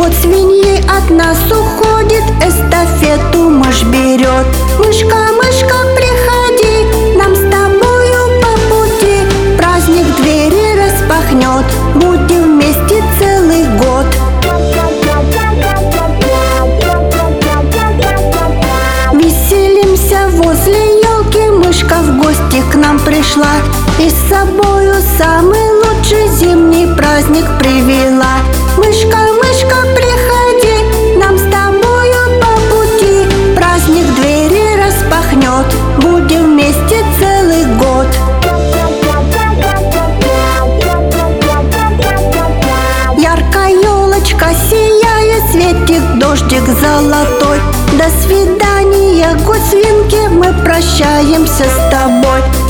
Год свиньи от нас уходит, эстафету мышь берет. Мышка, мышка, приходи, нам с тобою по пути. Праздник двери распахнет, будем вместе целый год. Веселимся возле елки, мышка в гости к нам пришла и с собою самый лучший зимний праздник привела. Мышка, мышка, приходи, нам с тобою по пути. Праздник двери распахнет, будем вместе целый год. Яркая елочка сияет, светит дождик золотой. До свидания, год свинки, мы прощаемся с тобой.